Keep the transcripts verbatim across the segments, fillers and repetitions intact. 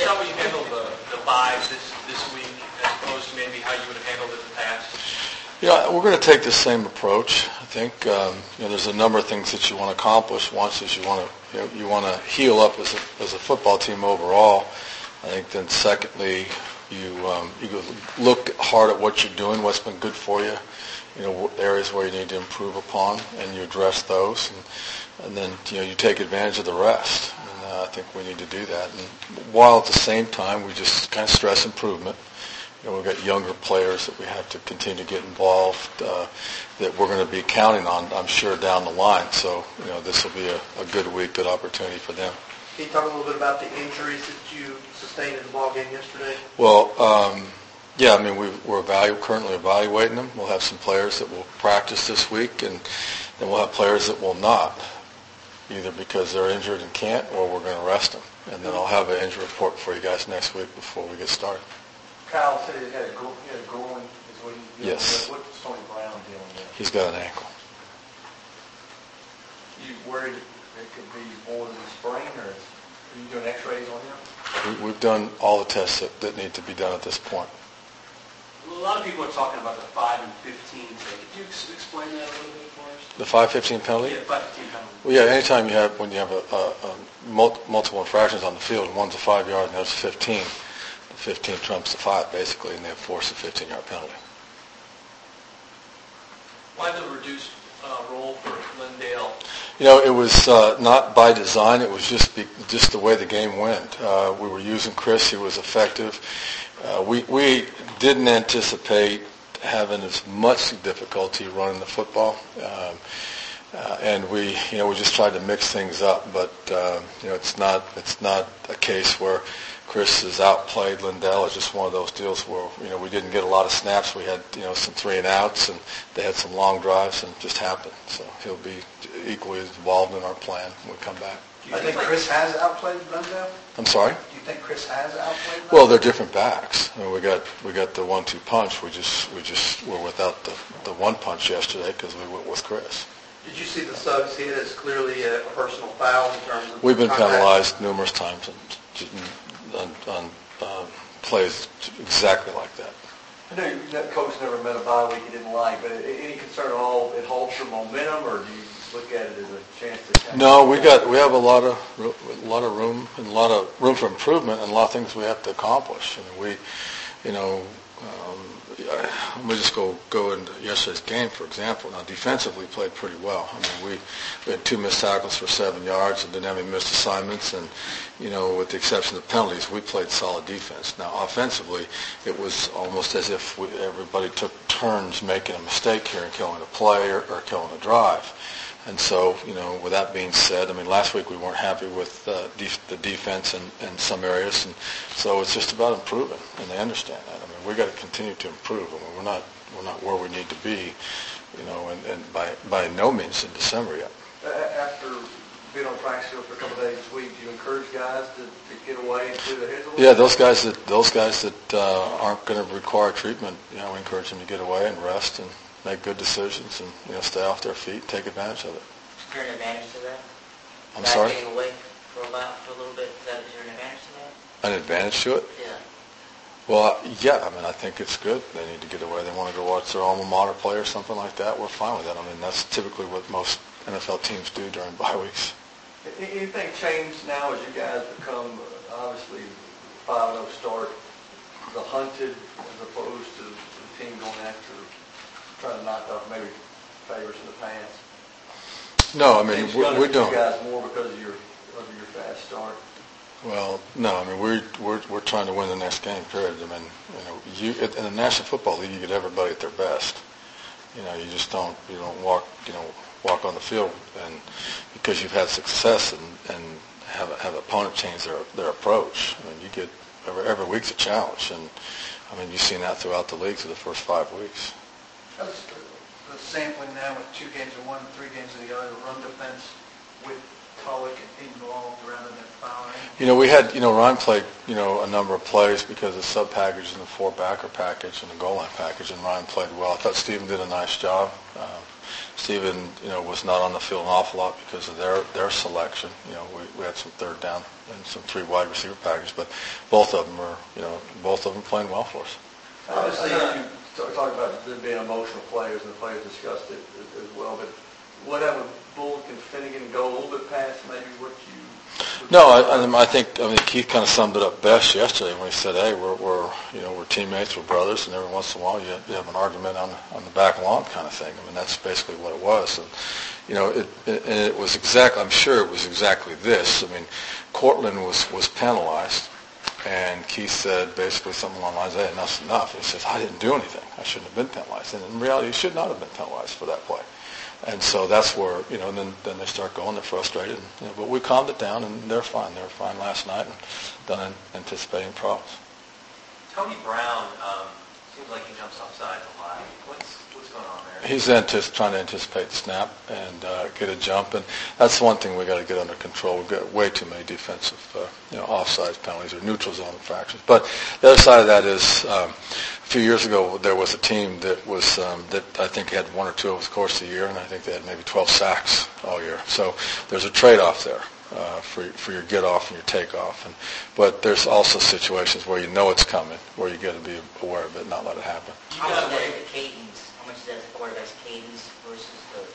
Coach, how will you handle the, the buys this, this week as opposed to maybe how you would have handled it in the past? Yeah, we're going to take the same approach. I think um, you know, there's a number of things that you want to accomplish. One is you want to you, know, you want to heal up as a, as a football team overall. I think then secondly, you um, you look hard at what you're doing, what's been good for you, you know, areas where you need to improve upon, and you address those, and, and then you know you take advantage of the rest. And uh, I think we need to do that. And while at the same time we just kind of stress improvement. You know, we've got younger players that we have to continue to get involved uh, that we're going to be counting on, I'm sure, down the line. So, you know, this will be a, a good week, good opportunity for them. Can you talk a little bit about the injuries that you sustained in the ball game yesterday? Well, um, yeah, I mean, we, we're evalu- currently evaluating them. We'll have some players that will practice this week, and then we'll have players that will not, either because they're injured and can't, or we're going to rest them. And then I'll have an injury report for you guys next week before we get started. Kyle said he had a, gro- he had a groin, is what he's dealing Yes. with. What's Tony Brown dealing with? He's got an ankle. You worried it could be more than a sprain, or are you doing x-rays on him? We, we've done all the tests that, that need to be done at this point. A lot of people are talking about the five and fifteen thing. Could you ex- explain that a little bit for us? The five fifteen penalty? Yeah, five fifteen penalty. Well, yeah, anytime you have, when you have a, a, a mul- multiple infractions on the field, one's a five-yard and the other's fifteen, the fifteen trumps the five, basically, and they force a fifteen-yard penalty. Why the reduced uh, role for Lindale? You know, it was uh, not by design. It was just be, just the way the game went. Uh, we were using Chris. He was effective. Uh, we we didn't anticipate having as much difficulty running the football, um, uh, and we you know we just tried to mix things up. But uh, you know, it's not it's not a case where Chris has outplayed Lindell. It's just one of those deals where you know we didn't get a lot of snaps. We had you know some three and outs, and they had some long drives, and it just happened. So he'll be equally as involved in our plan when we come back. I think Chris has outplayed Lindell. I'm sorry? Do you think Chris has outplayed Lindell? Well, they're different backs. I mean, we got we got the one-two punch. We just we just were without the the one punch yesterday because we went with Chris. Did you see the subs hit as clearly a personal foul in terms of? We've been contact? penalized numerous times on, on uh, plays exactly like that. I know that coach never met a bye week he didn't like, but any concern at all it halts your momentum, or do you look at it as a chance to? Kind No, of we got we have a lot of a lot of room and a lot of room for improvement and a lot of things we have to accomplish. I mean, we, you know, um, let me just go go into yesterday's game for example. Now, defensively played pretty well. I mean, we, we had two missed tackles for seven yards and didn't have any missed assignments, and you know, with the exception of penalties, we played solid defense. Now, offensively, it was almost as if we, everybody took turns making a mistake here and killing a play or, or killing a drive. And so, you know, with that being said, I mean, last week we weren't happy with uh, def- the defense in, in some areas, and so it's just about improving, and they understand that. I mean, we've got to continue to improve. I mean, we're not we're not where we need to be, you know, and, and by by no means in December yet. After being on practice field for a couple of days this week, do you encourage guys to, to get away and clear their heads a little? Yeah, those guys that those guys that uh, aren't going to require treatment, you know, we encourage them to get away and rest and make good decisions and, you know, stay off their feet, take advantage of it. Is there an advantage to that? I'm Guys sorry? getting away for a while, for a little bit, is, that, is there an advantage to that? An advantage to it? Yeah. Well, yeah, I mean, I think it's good. They need to get away. They want to go watch their alma mater play or something like that. We're fine with that. I mean, that's typically what most N F L teams do during bye weeks. Anything changed now as you guys become, uh, obviously, five and oh start, the hunted as opposed to the team going after, trying to knock off maybe favorites in the pants? No, I mean, we, we don't. You guys more because of your of your fast start. Well, no, I mean, we're we're we're trying to win the next game. Period. I mean, you know, you in the National Football League, you get everybody at their best. You know, you just don't you don't walk you know walk on the field and because you've had success and and have a, have an opponent change their their approach. I mean, you get every every week's a challenge, and I mean, you've seen that throughout the league for the first five weeks. How's the sampling now with two games of one, three games of the other, run defense with Tulloch involved around in that foul line? You know, we had, you know, Ryan played, you know, a number of plays because of sub-package and the four-backer package and the goal line package, and Ryan played well. I thought Stephen did a nice job. Uh, Stephen, you know, was not on the field an awful lot because of their, their selection. You know, we, we had some third down and some three wide receiver packages. But both of them are, you know, both of them playing well for us. Obviously, you talk talk about there being emotional players, and the players discussed it as- as well, but what happened with Bullock and Finnegan go a little bit past maybe what you... No, I, I I think, I mean, Keith kind of summed it up best yesterday when he said, hey, we're, we're, you know, we're teammates, we're brothers, and every once in a while you have, you have an argument on, on the back lawn kind of thing. I mean, that's basically what it was. And, you know, it, it, and it was exactly, I'm sure it was exactly this. I mean, Cortland was, was penalized, and Keith said basically something along the lines, hey, enough's enough. He says, I didn't do anything. I shouldn't have been penalized. And in reality, he should not have been penalized for that play. And so that's where, you know, and then, then they start going, they're frustrated. And, you know, but we calmed it down, and they're fine. They were fine last night and done anticipating problems. Tony Brown um, seems like he jumps offside a lot. What's what's going on there? He's antis- trying to anticipate the snap and uh, get a jump, and that's one thing we got to get under control. We've got way too many defensive, uh, you know, offside penalties or neutral zone infractions. But the other side of that is, um, a few years ago there was a team that was um, that I think had one or two over the course of the year, and I think they had maybe twelve sacks all year. So there's a trade-off there. Uh, for for your get off and your take off, and but there's also situations where you know it's coming, where you got to be aware of it, and not let it happen. How much of that is the cadence? How much of that is the quarterback's cadence versus the,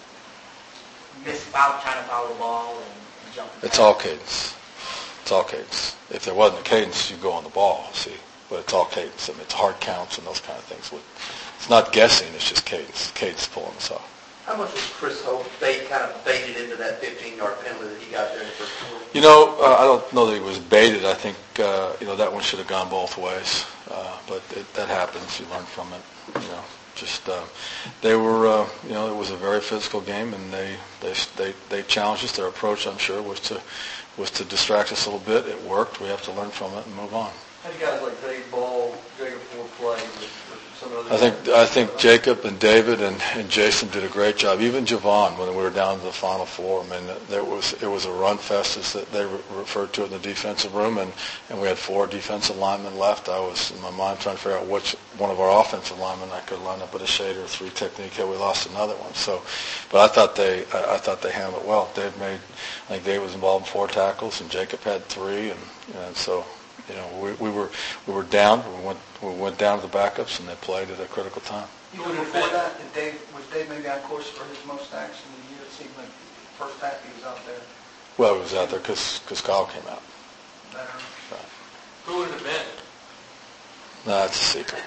the miss foul, trying to follow the ball and, and jumping? It's all cadence. It's all cadence. If there wasn't a cadence, you'd go on the ball. See, but it's all cadence. I mean, it's hard counts and those kind of things. It's not guessing. It's just cadence. Cadence pulling us off. How much was Chris Hope bait, kind of baited into that fifteen-yard penalty that he got there in the first quarter? You know, uh, I don't know that he was baited. I think, uh, you know, that one should have gone both ways. Uh, but it, that happens. You learn from it. You know, just uh, they were, uh, you know, it was a very physical game, and they, they they they challenged us. Their approach, I'm sure, was to was to distract us a little bit. It worked. We have to learn from it and move on. How do you guys like Dave Ball, Jacob Ford play with, with some of the... I think I think Jacob and David and, and Jason did a great job. Even Javon, when we were down to the Final Four, I mean, there was it was a run fest, as they re- referred to it in the defensive room, and, and we had four defensive linemen left. I was in my mind trying to figure out which one of our offensive linemen I could line up with a shade or a three technique. Had we lost another one, so, but I thought they I, I thought they handled it well. Dave made, I think Dave was involved in four tackles, and Jacob had three, and and so. You know, we, we were we were down. We went we went down to the backups, and they played at a critical time. Even before that, did Dave, was Dave maybe on course for his most sacks in the year? It seemed like the first half he was out there Well, he was out there because Kyle came out. better. Right. Who would it have been? No, that's a secret.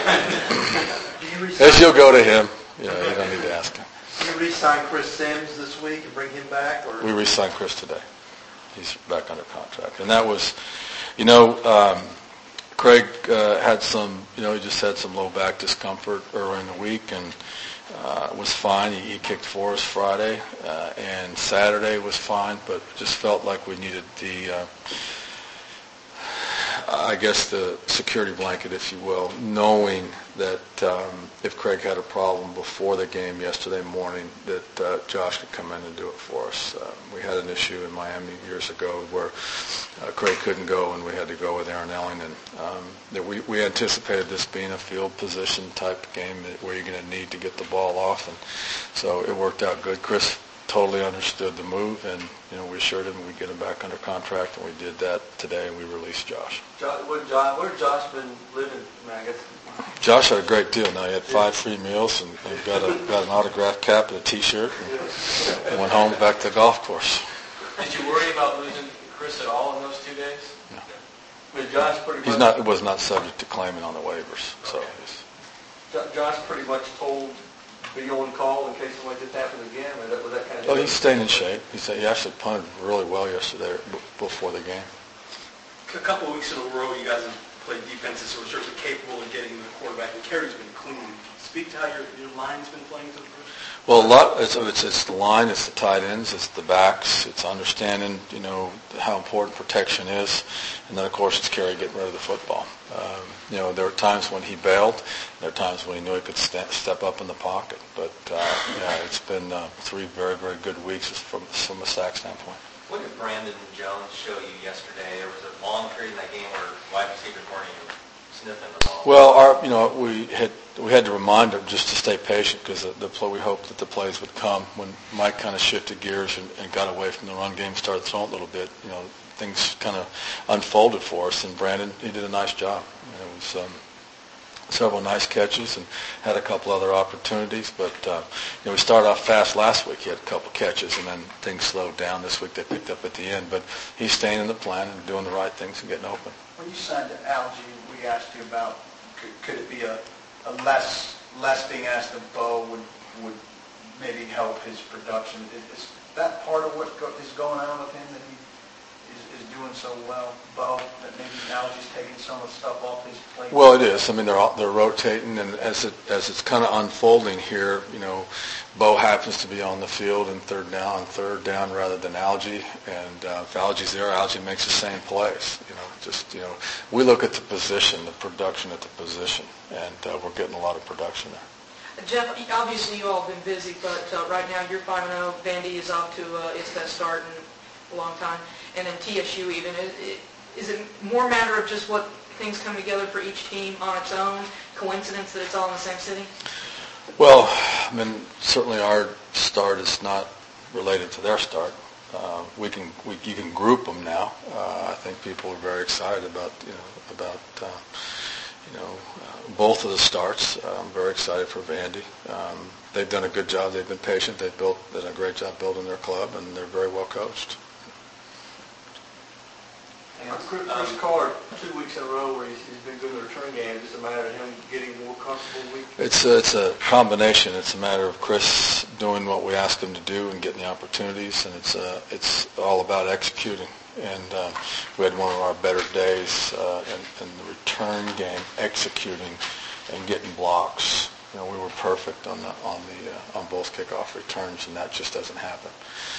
Do you re-sign, As you'll go to him, you know, you don't need to ask him. do you re-sign Chris Sims this week and bring him back? Or We re-signed Chris today. He's back under contract, and that was, you know, um, Craig uh, had some, you know, he just had some low back discomfort earlier in the week, and uh, was fine. He, he kicked for us Friday, uh, and Saturday was fine, but just felt like we needed the, uh, I guess, the security blanket, if you will, knowing that um, if Craig had a problem before the game yesterday morning, that uh, Josh could come in and do it for us. Uh, we had an issue in Miami years ago where uh, Craig couldn't go, and we had to go with Aaron Elling, and um, that we, we anticipated this being a field position type game where you're going to need to get the ball off, and so it worked out good. Chris totally understood the move, and you know, we assured him we'd get him back under contract, and we did that today, and we released Josh. Josh, what, Josh, where Josh been living, I guess? Josh had a great deal. Now he had five free meals and, and got a got an autographed cap and a T-shirt, and, and went home back to the golf course. Did you worry about losing Chris at all in those two days? No. But Josh pretty much... He's not was not subject to claiming on the waivers. So Okay. he's, Jo- Josh pretty much told be on call in case something like this happened again. Was that, was that kind of... well, he's staying in shape. He said he actually punted really well yesterday b- before the game. A couple of weeks in a row, you guys have played defenses who are certainly capable of getting the quarterback, and Kerry's been clean. Speak to how your, your line's been playing for the first. Well, a lot. It's, it's it's the line, it's the tight ends, it's the backs, it's understanding, you know, how important protection is, and then of course it's Kerry getting rid of the football. Um, you know, there were times when he bailed, there were times when he knew he could step, step up in the pocket. But uh, yeah, it's been uh, three very very good weeks from from a sack standpoint. What did Brandon Jones show you yesterday? There was a long period in that game where wide receivers weren't even sniffing the ball. Well, our you know we had we had to remind him just to stay patient because the, the play, we hoped that the plays would come when Mike kind of shifted gears and, and got away from the run game, started throwing a little bit. You know, things kind of unfolded for us. And Brandon, he did a nice job. And it was um, several nice catches and had a couple other opportunities. But uh, you know, we started off fast last week. He had a couple catches, and then things slowed down. This week they picked up at the end. But he's staying in the plan and doing the right things and getting open. When you signed to Algie, we asked you about, could, could it be a, a less, less being asked of Bo would, would maybe help his production? Is, is that part of what go, is going on with him, that he is, is doing so well, Bo, that maybe Algie's taking some of the stuff off his plate? Well, it is. I mean, they're all, they're rotating, and as it as it's kind of unfolding here, you know, Bo happens to be on the field in third down, third down rather than Algie, and uh, if Algie's there, Algie makes the same plays. You know, just you know, we look at the position, the production at the position, and uh, we're getting a lot of production there. Jeff, obviously you all have been busy, but uh, right now you're five and oh. Vandy is off to uh, its best start in a long time, and then T S U even. Is, is it more a matter of just what things come together for each team on its own, coincidence that it's all in the same city? Well, I mean, certainly our start is not related to their start. Uh, we can we, you can group them now. Uh, I think people are very excited about you know about uh, you know uh, both of the starts. Uh, I'm very excited for Vandy. Um, they've done a good job. They've been patient. They've built done a great job building their club, and they're very well coached. And Chris Chris Carr, two weeks in a row where he's, he's been good in the return game. It's a matter of him getting more comfortable week. It's a, it's a combination. It's a matter of Chris doing what we ask him to do and getting the opportunities, and it's uh, it's all about executing. And uh, we had one of our better days uh, in, in the return game, executing and getting blocks. You know, we were perfect on the on the uh, on both kickoff returns, and that just doesn't happen.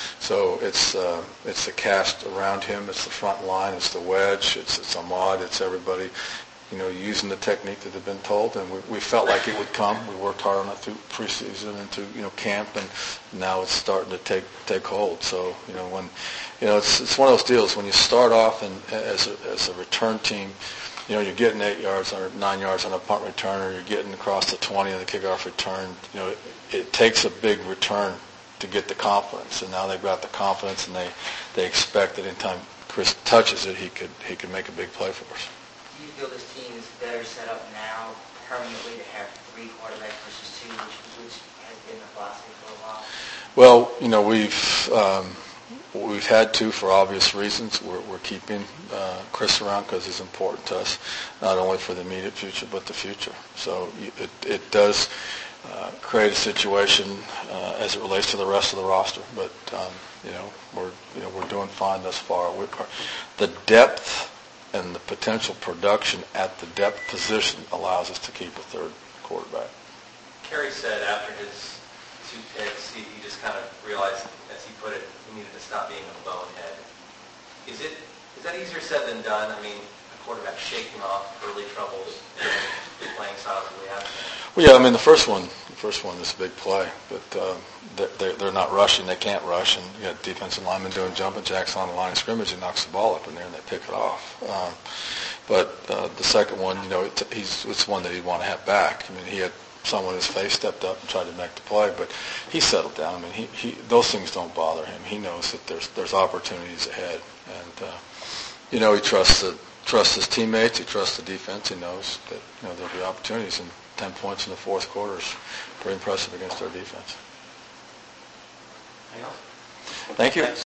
So it's uh, it's the cast around him, it's the front line, it's the wedge, it's it's Ahmad, it's everybody, you know, using the technique that they've been told, and we, we felt like it would come. We worked hard on it through preseason and through you know camp, and now it's starting to take take hold. So you know when you know it's it's one of those deals when you start off and as a, as a return team. You know, you're getting eight yards or nine yards on a punt return, or you're getting across the twenty on the kickoff return. You know, it, it takes a big return to get the confidence, and now they've got the confidence, and they, they expect that anytime Chris touches it, he could he could make a big play for us. Do you feel this team is better set up now permanently to have three quarterbacks versus two, which, which has been the philosophy for a while? Well, you know, we've um, we've had to for obvious reasons. We're, we're keeping uh, Chris around because he's important to us, not only for the immediate future but the future. So it it does uh, create a situation uh, as it relates to the rest of the roster. But um, you know, we're you know we're doing fine thus far. We're, the depth and the potential production at the depth position allows us to keep a third quarterback. Kerry said after his two picks, he, he just kind of realized, as he put it, he needed to stop being a bonehead. Is it is that easier said than done? I mean, a quarterback shaking off early troubles, and playing styles that we have. Well, yeah, I mean the first one, the first one is a big play, but uh, they're they're not rushing. They can't rush, and you got defensive linemen doing jumping jacks on the line of scrimmage. He knocks the ball up in there, and they pick it off. Um, but uh, the second one, you know, it, he's it's one that he'd want to have back. I mean, he had someone in his face stepped up and tried to make the play, but he settled down. I mean, he, he those things don't bother him. He knows that there's there's opportunities ahead, and uh, you know, he trusts the trusts his teammates. He trusts the defense. He knows that you know there'll be opportunities, and ten points in the fourth quarter is pretty impressive against our defense. Anything else? Thank you.